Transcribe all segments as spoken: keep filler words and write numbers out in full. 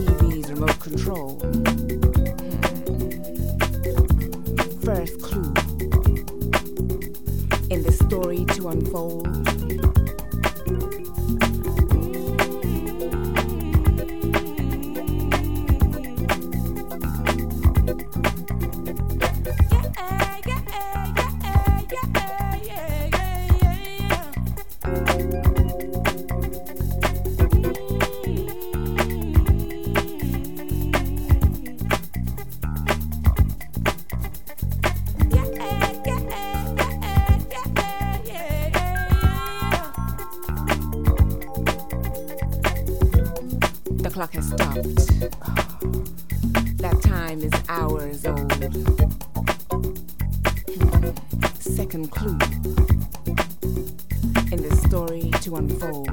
T V's remote control. Hmm. First clue in the story to unfold. The clock has stopped. That time is hours old. Hmm. Second clue in the story to unfold.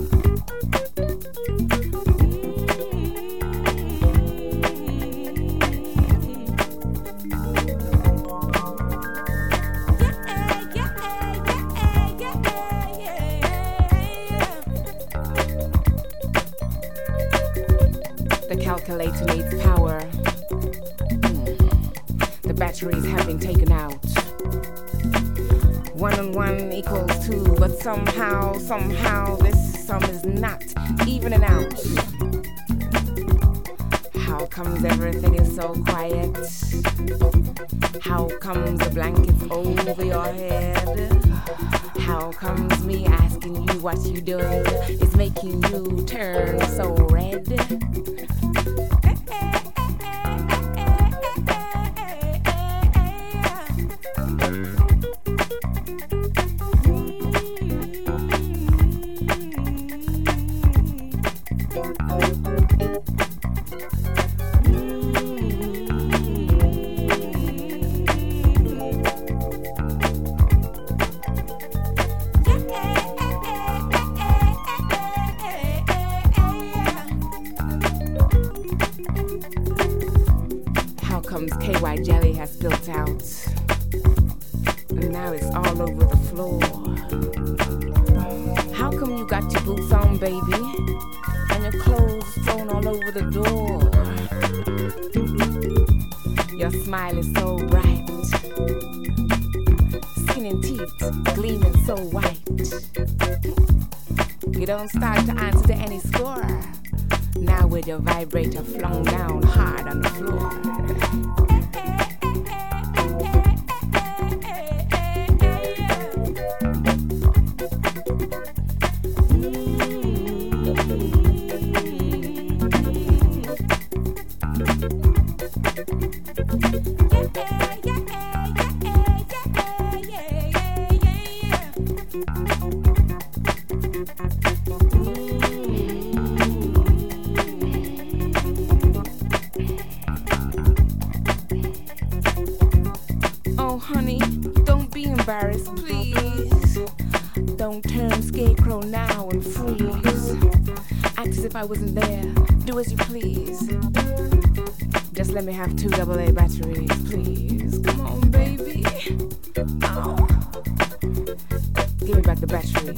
The calculator needs power. Hmm. The batteries have been taken out. One and one equals two, but somehow, somehow this sum is not evening out. How comes everything is so quiet? How comes the blankets over your head? How comes me asking you what you doing is making you turn so red? Comes K Y jelly has spilt out, and now it's all over the floor. How come you got your boots on, baby, and your clothes thrown all over the door? Your smile is so bright, skin and teeth gleaming so white. You don't start to answer to any score. Now with your vibrator flung down hard on the floor. Embarrassed, please. Don't turn scarecrow now and freeze. Act as if I wasn't there. Do as you please. Just let me have two double A batteries, please. Come on, baby. Oh. Give me back the batteries.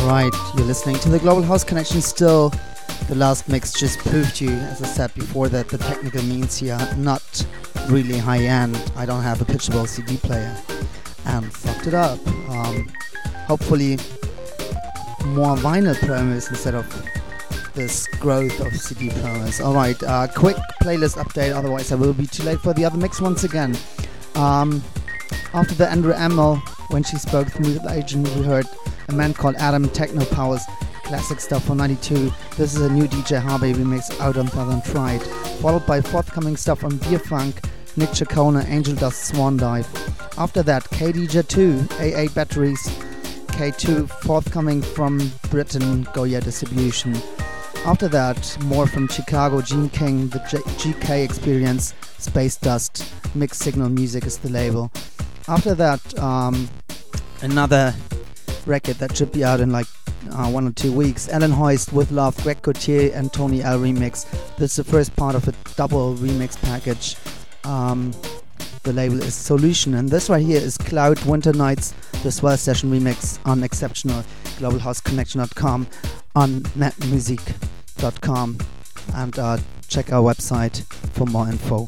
Right, you're listening to the Global House Connection still. The last mix just proved to you, as I said before, that the technical means here are not really high end. I don't have a pitchable C D player and fucked it up. Um, hopefully more vinyl promos instead of this growth of C D promos. Alright, uh, quick playlist update, otherwise I will be too late for the other mix once again. Um, after the Andrew Emmel, when she spoke through the agent, we heard a man called Adam Techno Powers, classic stuff from ninety-two. This is a new D J Harvey remix out on Southern Fried, followed by forthcoming stuff from Beer Funk, Nick Chacona, Angel Dust, Swan Dive. After that, K D J two, A A Batteries, K two, forthcoming from Britain, Goya Distribution. After that, more from Chicago, Gene King, the J- G K Experience, Space Dust, Mixed Signal Music is the label. After that, um, another record that should be out in like uh, one or two weeks. Alan Hoist with Love, Greg Coutier and Tony L remix. This is the first part of a double remix package. Um, the label is Solution, and this right here is Cloud Winter Nights, the Swell Session remix on Exceptional, global house connection dot com, on net music dot com, and uh, check our website for more info.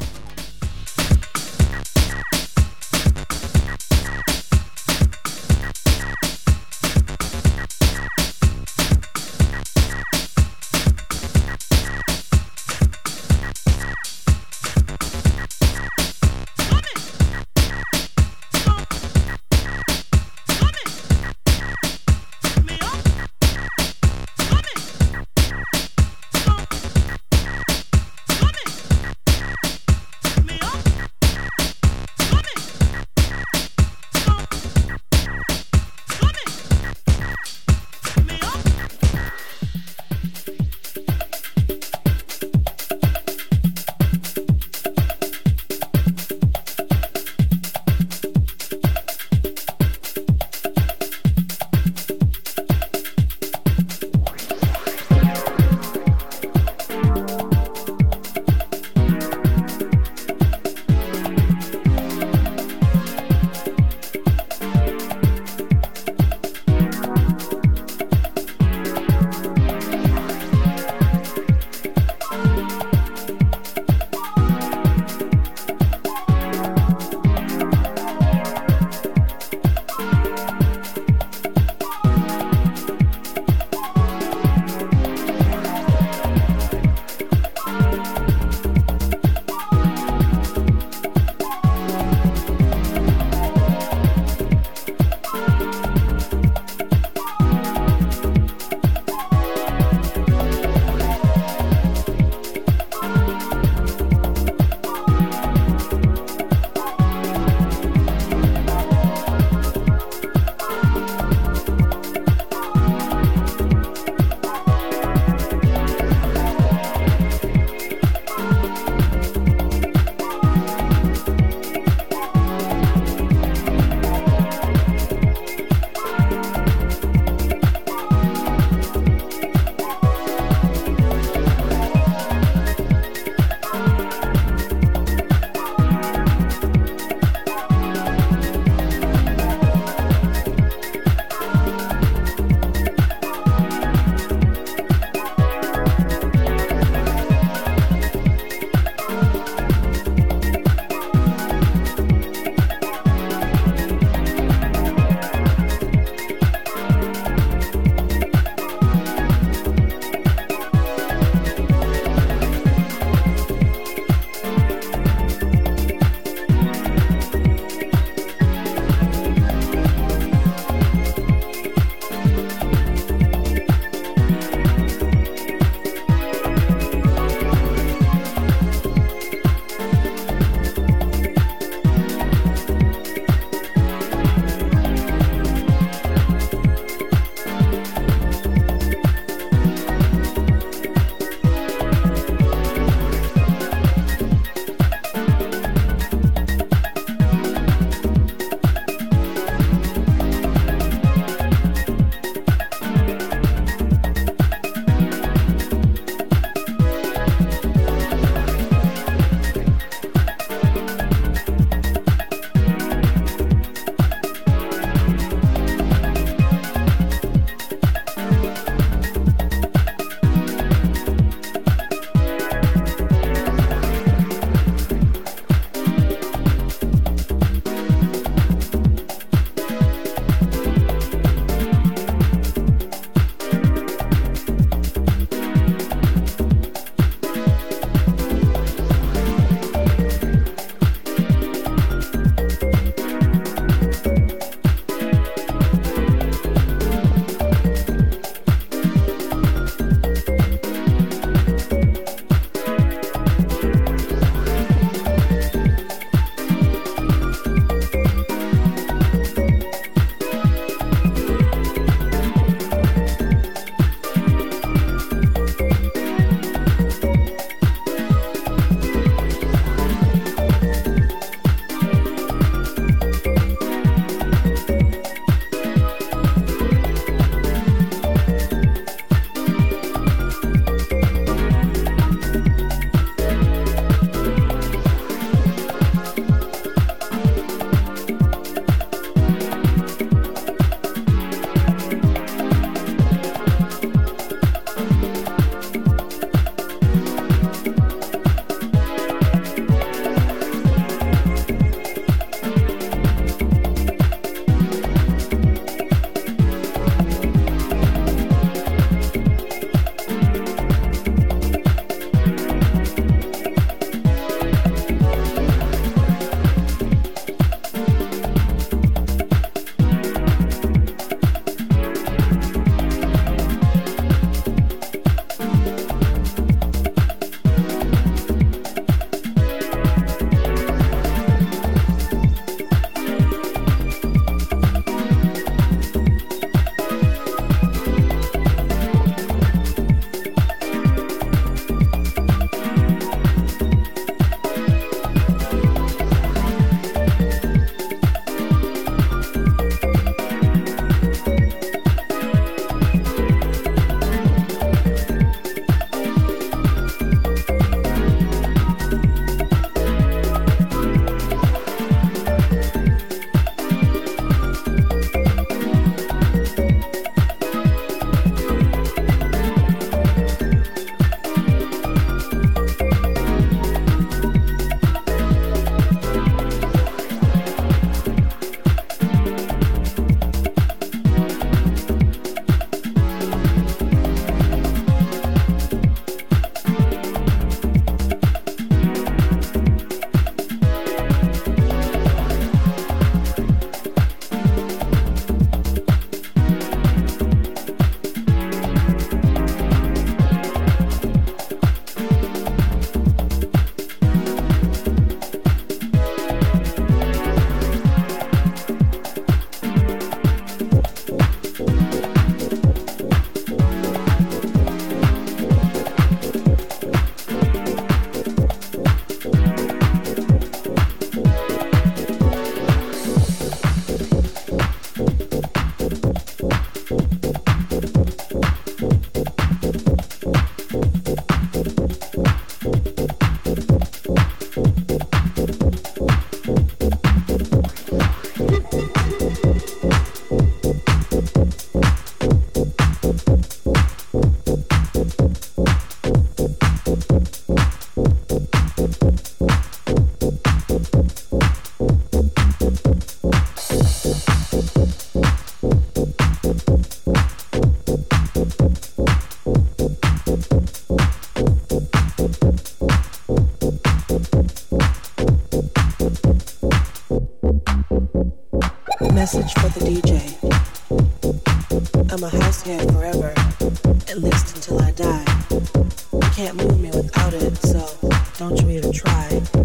Message for the D J. I'm a house head forever, at least until I die. You can't move me without it, so don't you even try.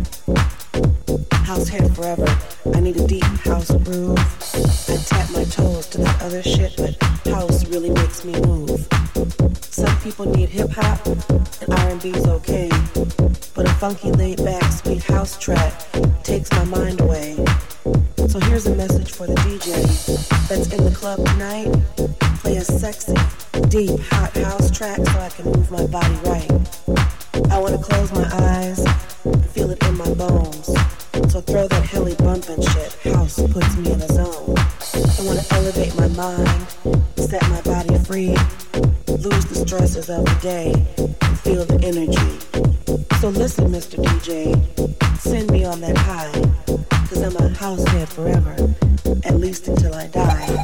House head forever, I need a deep house groove. I tap my toes to that other shit, but house really makes me move. Some people need hip-hop, and R and B's okay, but a funky laid-back sweet house track takes my mind away. So here's a message for the D J that's in the club tonight. Play a sexy, deep, hot house track so I can move my body right. I want to close my eyes and feel it in my bones. So throw that hilly bumpin' shit. House puts me in a zone. I want to elevate my mind, set my body free, lose the stresses of the day, and feel the energy. So listen, Mister D J, send me on that high, cause I'm a house head forever, at least until I die.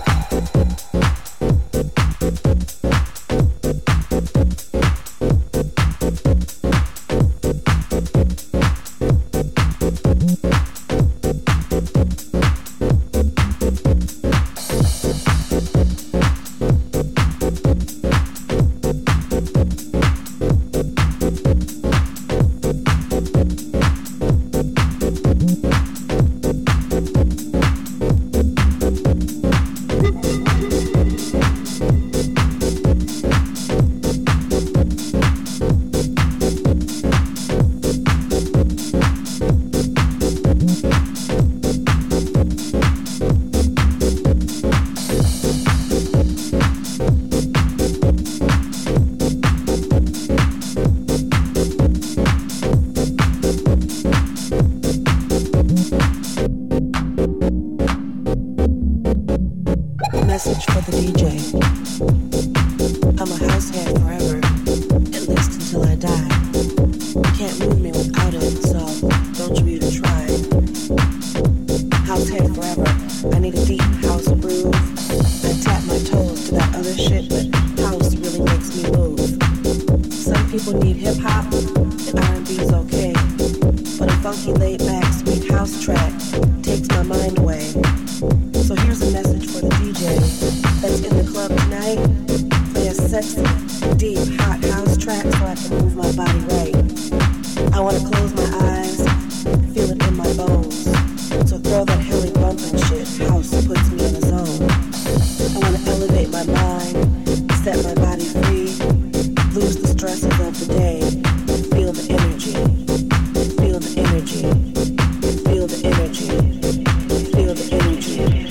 Message for the D J. I'm a house head forever, at least until I die. You can't move me without it, so don't you even try. House head forever, I need a deep house groove. I tap my toes to that other shit, but house really makes me move. Some people need hip-hop, and R and B's okay, but a funky laid-back sweet house track takes my mind away. So here's a message for the D J that's in the club tonight. Play a sexy, deep, hot house track so I can move my body right. I want to close my eyes and feel it in my bones. So throw that hilly bumpin' shit. House puts me in a zone. I want to elevate my mind, set my body free, lose the stresses of the day, feel the energy, feel the energy, feel the energy, feel the energy.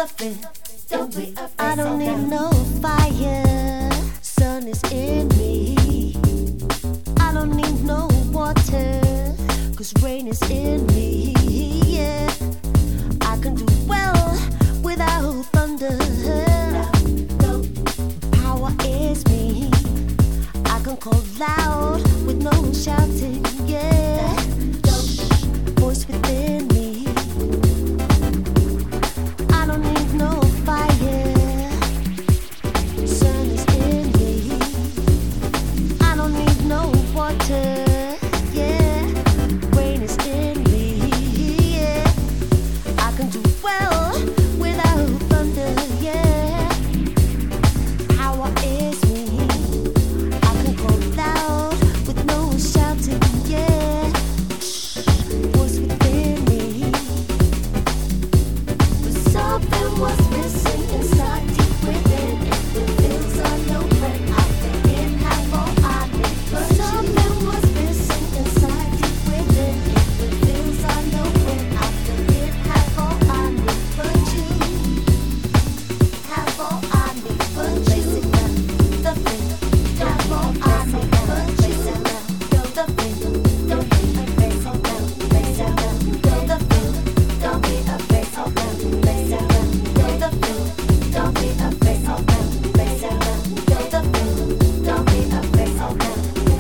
nothing. Don't be afraid. I don't need no fire. Sun is in me. I don't need no water, 'cause rain is in me. Yeah, I can do well without thunder. Power is me. I can call loud with no shouting. Yeah, voice within me. I don't need no fire. Sun is in me. I don't need no water. Yeah, rain is in me. Yeah, I can do well without thunder. Yeah, power is me. I can call loud with no shouting. Yeah, voice within me. But something was missing inside, deep within. It feels unopened. I think it had all I need. But something was missing inside, deep within. It feels unopened. I think it had all I need. But you have all I need. But you, the thing, have all I need. But you, the thing, don't be afraid. So down, face down, the thing, don't be afraid. So down, face down, the thing, don't be afraid. So down, face down, the thing, don't be afraid. So down,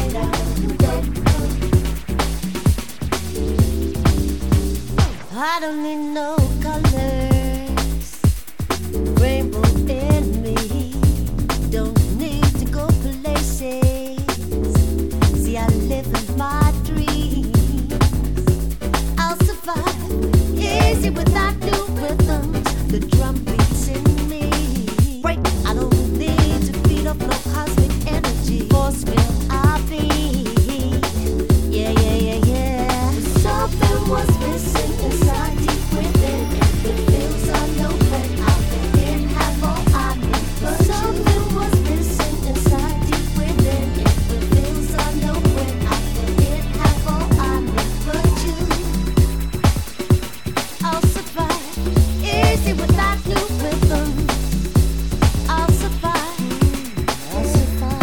I don't need no colors, rainbow in me. Don't need to go places. See, I live in my dreams. I'll survive easy without new rhythms. The drum beats in me. Break. I don't need to feed off no cosmic energy. Force will I be? Yeah, yeah, yeah, yeah. Something was missing inside, deep within. It feels unopened. I think it had all I need. But something was missing inside, deep within. It feels unopened. I think it had all I need. But you, I'll survive easy without new rhythm. I'll survive. I'll survive.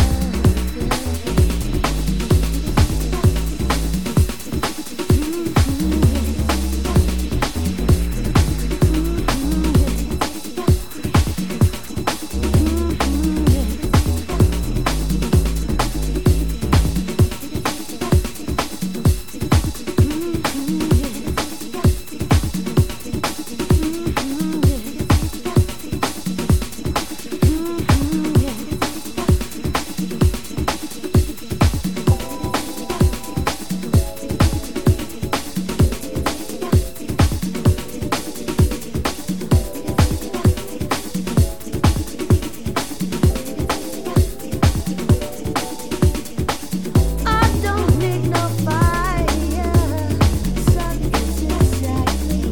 I don't need no fire. Sun is inside me.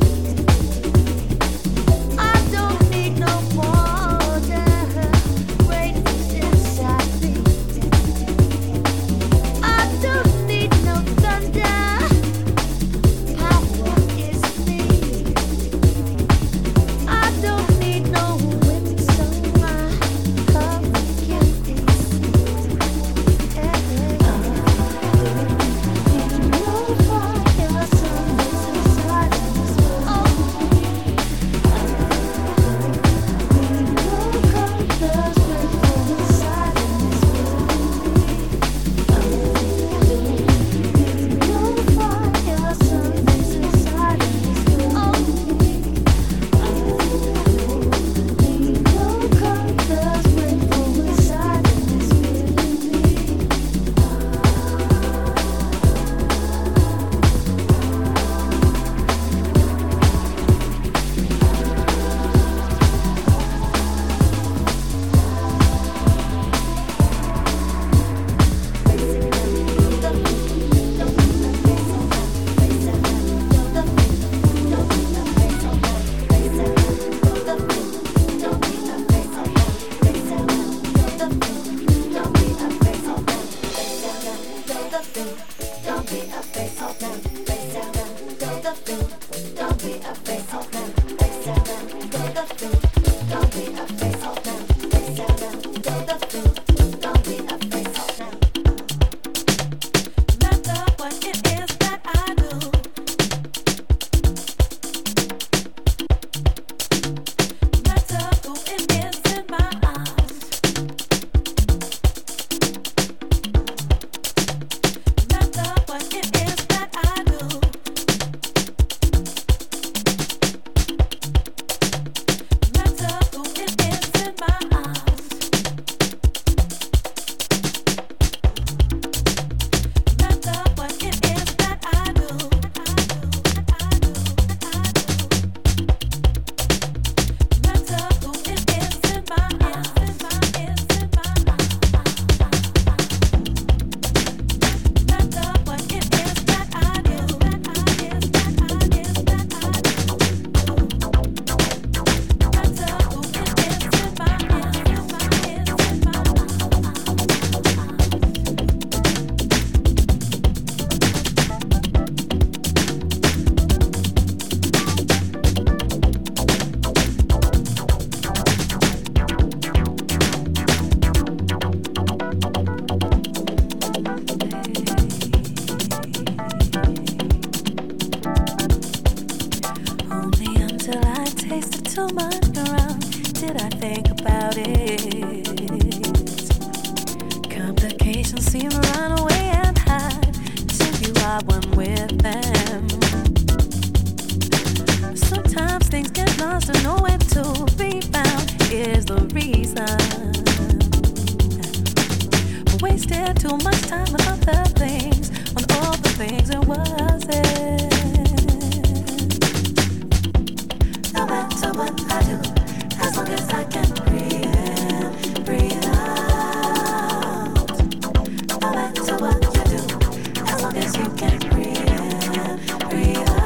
I don't need no water. Rain is inside me. I don't need no thunder. Power is me. I don't need no wind, so my love can be seen. No fire, sun is inside us. Oh, no colors, rainbow inside us. No fire, sun is inside us. Oh, no colors, rainbow inside us. Don't be afraid, so down, face down, do the thing. Don't be afraid, so down, face down, do the thing. too much around. Did I think about it? Complications seem to run away and hide. Till you are one with them. Sometimes things get lost and nowhere to be found. Here's the reason. We wasted too much time on other things, on all the things it wasn't. No matter what I do, as long as I can breathe in, breathe out. No matter what you do, as long as you can breathe in, breathe out.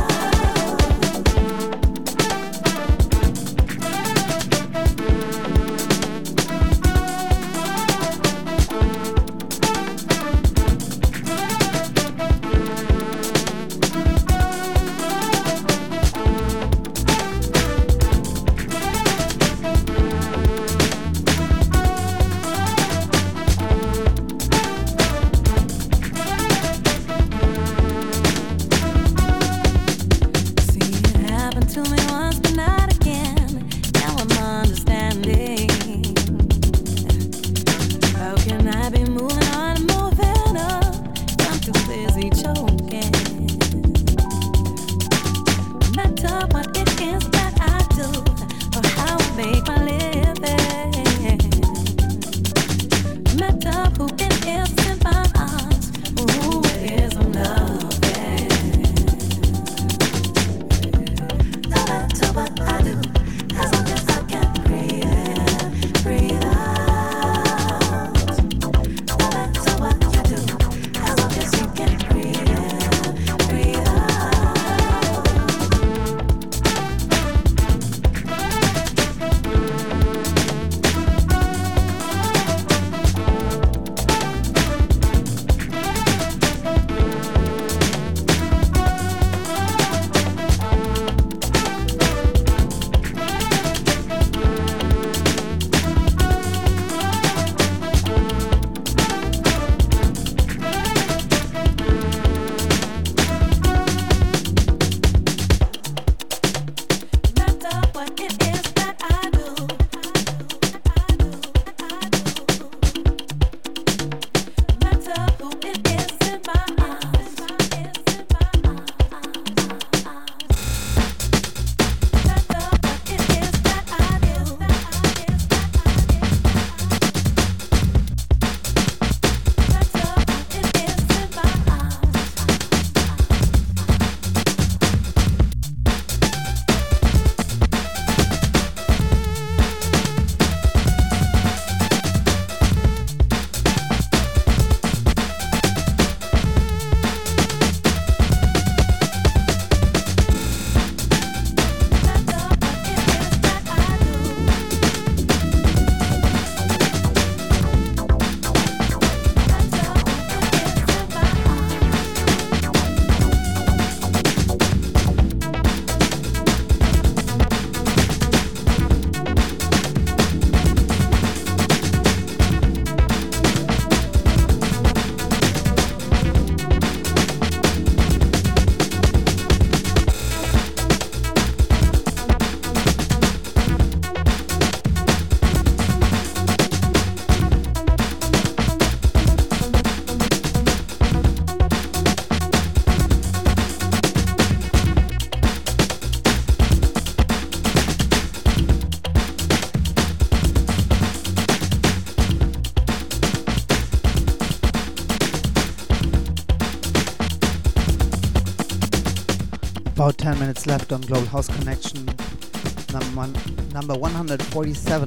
About ten minutes left on Global House Connection, number one, number one hundred forty-seven,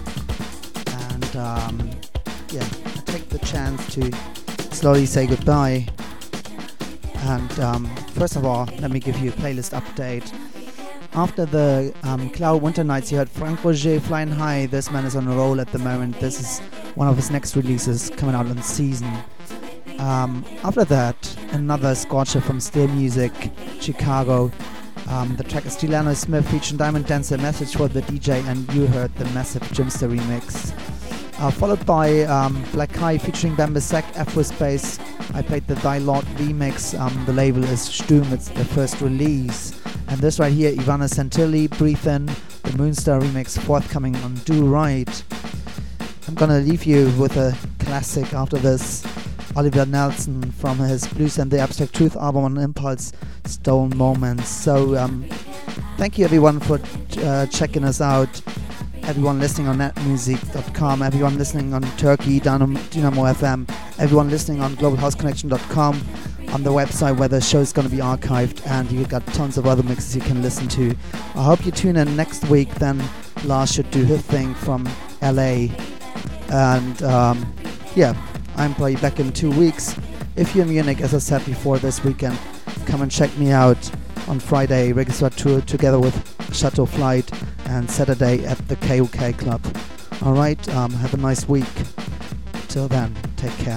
and um, yeah, I take the chance to slowly say goodbye. And um, first of all, let me give you a playlist update. After the um, Cloud Winter Nights, you heard Frank Roger, Flying High. This man is on a roll at the moment. This is one of his next releases coming out in the season. Um, after that, another scorcher from Still Music, Chicago. Um, the track is Delano Smith featuring Diamond Dancer, Message for the D J, and you heard the massive Jimster remix. Uh, followed by um, Black High featuring Bambasek, Afrospace. I played the Thy Lord remix. Um, the label is Stum, it's the first release. And this right here, Ivana Santilli, Breathe In, the Moonstar remix forthcoming on Do Right. I'm gonna leave you with a classic after this. Oliver Nelson from his Blues and the Abstract Truth album on Impulse, Stone Moments. So um, thank you everyone for uh, checking us out. Everyone listening on net music dot com, everyone listening on Turkey, Dynamo, Dynamo F M, everyone listening on global house connection dot com, on the website where the show is going to be archived, and you've got tons of other mixes you can listen to. I hope you tune in next week, then Lars should do his thing from L A. And um, yeah, I'm probably back in two weeks. If you're in Munich, as I said before, this weekend, come and check me out on Friday, Register Tour together with Chateau Flight, and Saturday at the K O K Club. Alright, um, have a nice week. Till then, take care.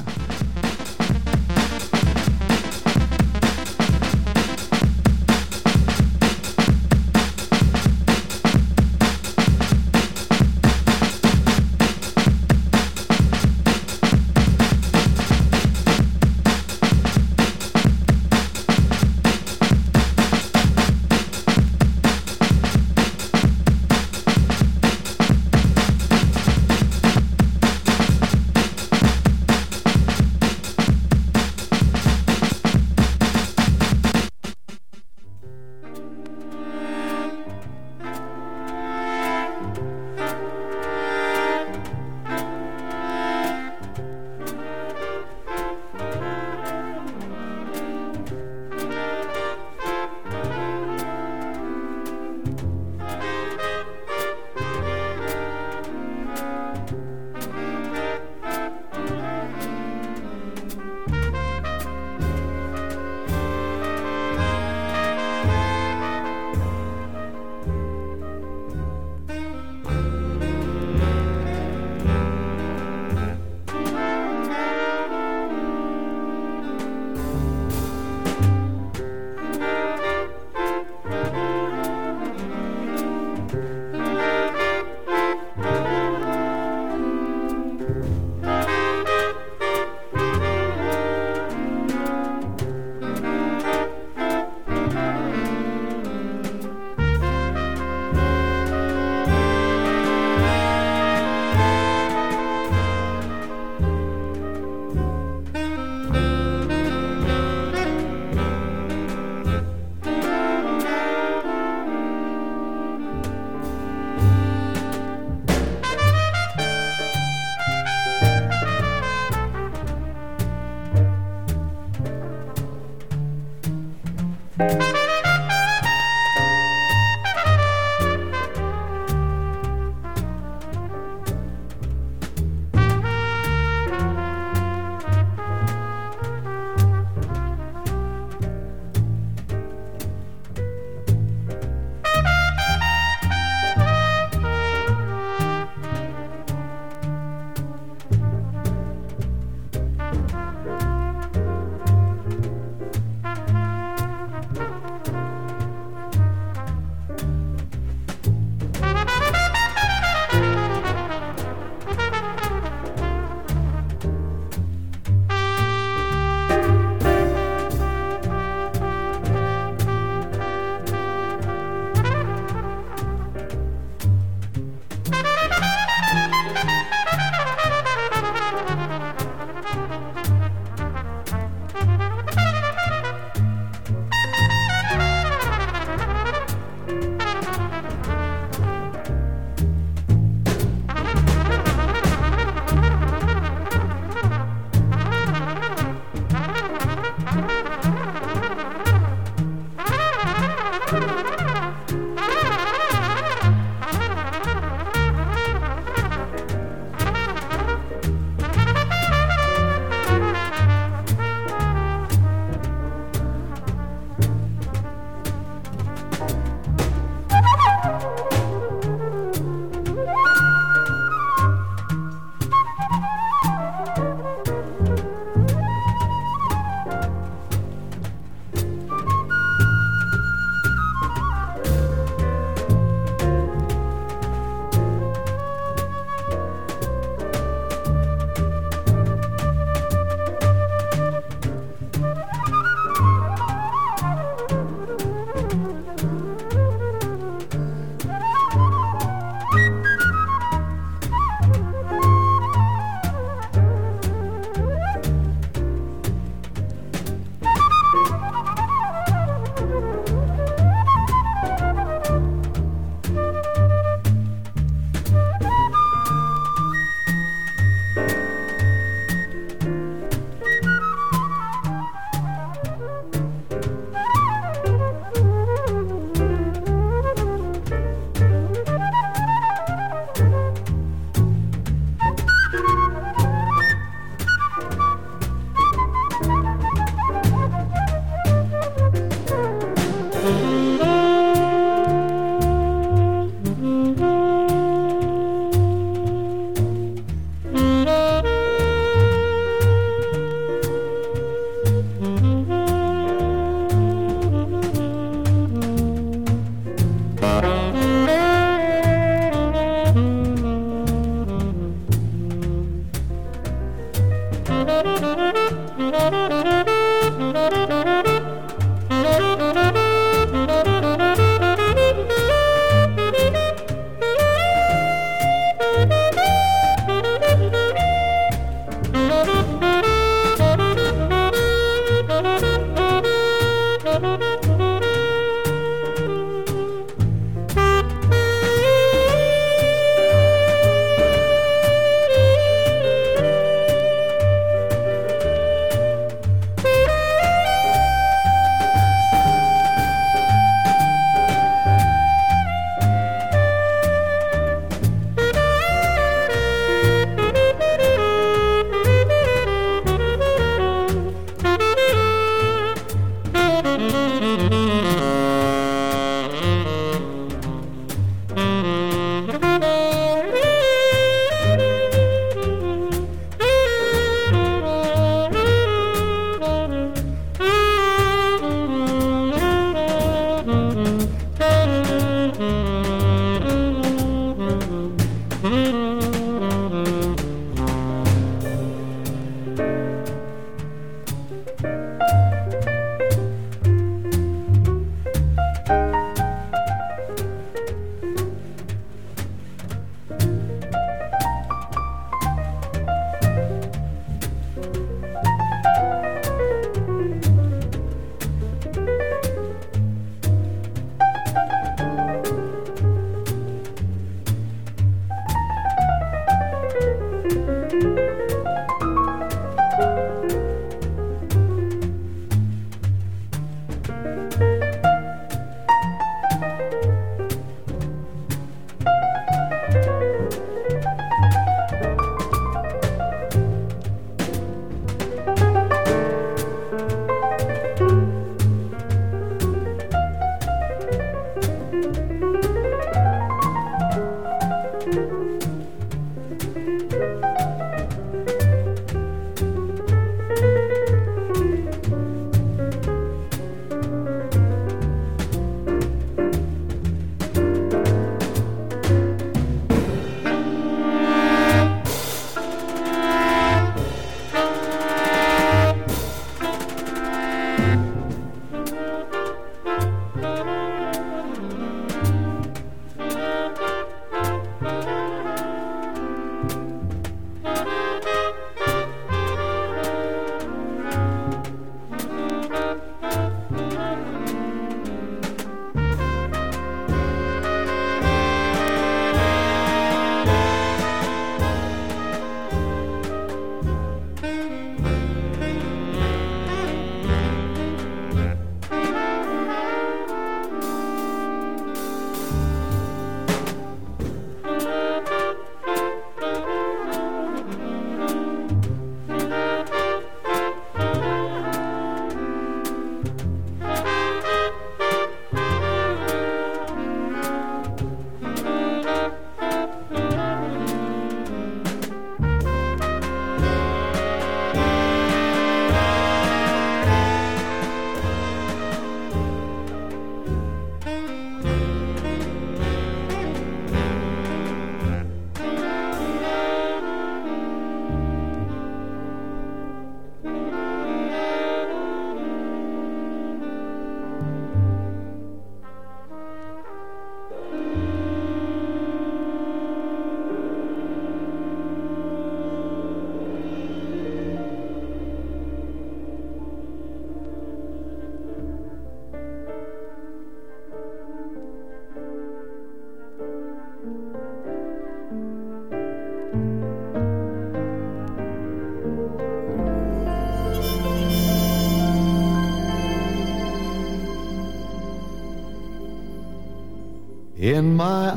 In my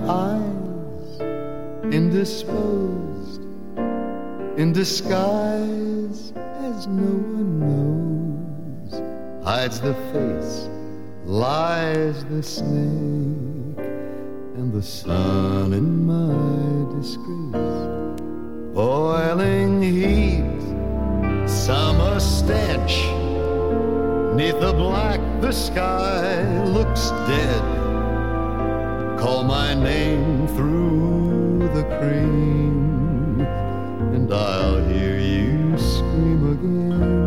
eyes, indisposed, in disguise as no one knows, hides the face lies the snake, and the sun in my disgrace. Boiling heat, summer stench, 'neath the black the sky looks dead. Call my name through the cream, and I'll hear you scream again.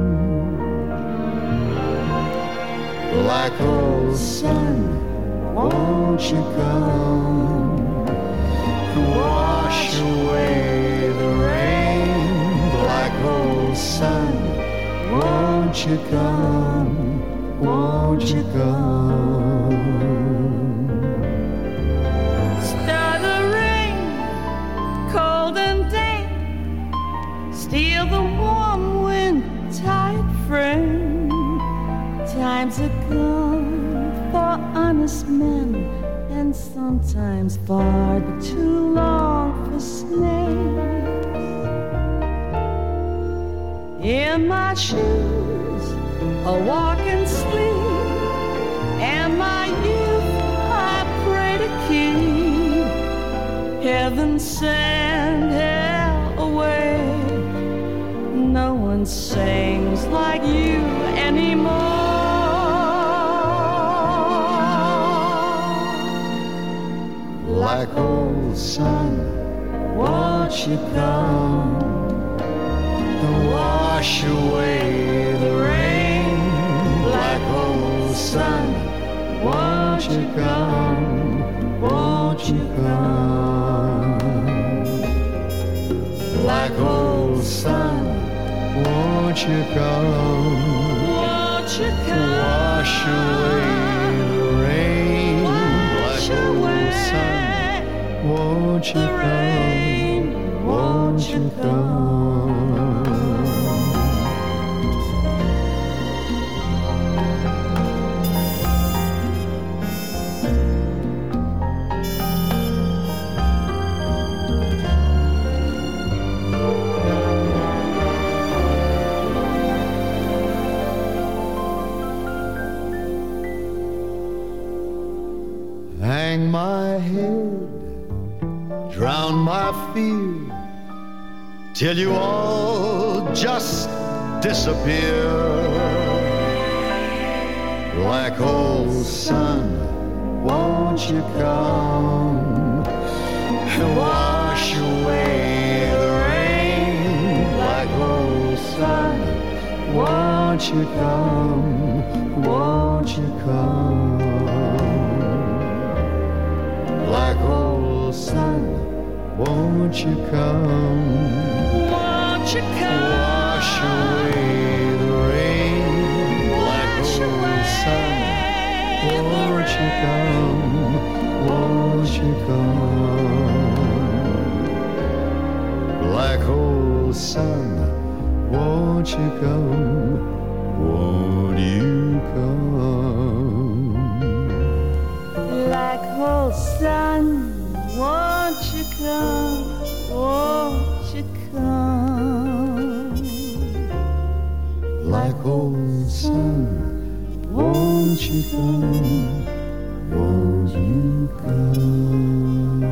Black hole sun, won't you come to wash away the rain? Black hole sun, won't you come, won't you come? Stir the ring, cold and damp, steal the warm wind tight frame. Times are gone for honest men, and sometimes far too long for snakes. In my shoes, a walk and sleep, and my youth I pray to keep. Heaven send hell away, no one sings like you anymore. Black hole sun, won't you come to wash away the rain? Black hole sun, won't you come, won't you come? Black hole sun, won't you come, Won't you to come? wash away the rain? Wash Black hole away sun, won't you the come, rain, won't you come? Hang my head, drown my fear, till you all just disappear. Black hole sun, won't you come and wash away the rain? Black hole sun, won't you come, won't you come? Black hole sun, won't you come, Won't you come? wash away the rain? Black Wash hole away sun, the won't you come, won't you come? Black hole sun, won't you come, won't you come? Black hole sun, won't you come, won't you come? Black hole sun, won't you come, won't you come?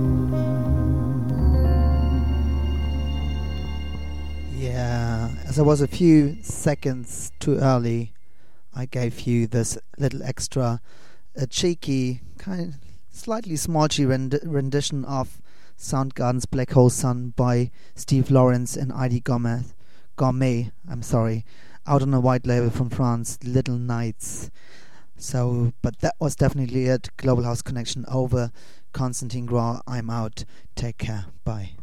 Yeah, as I was a few seconds too early, I gave you this little extra, a cheeky, kind of slightly smudgy rend- rendition of Soundgarden's Black Hole Sun by Steve Lawrence and Heidi Gomez, Gourmet, I'm sorry, out on a white label from France, Little Nights. So, but that was definitely it. Global House Connection over. Constantine Grau, I'm out. Take care. Bye.